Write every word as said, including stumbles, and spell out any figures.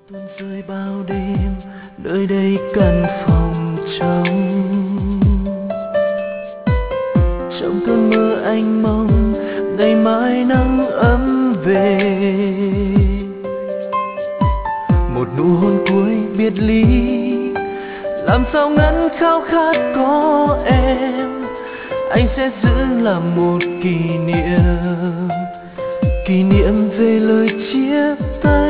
tuôn rơi bao đêm nơi đây căn phòng trống. Trong cơn mơ anh mong ngày mai nắng ấm về, một nụ hôn cuối biệt ly làm sao ngăn khao khát có em. Anh sẽ giữ làm một kỷ niệm, kỷ niệm về lời chia tay.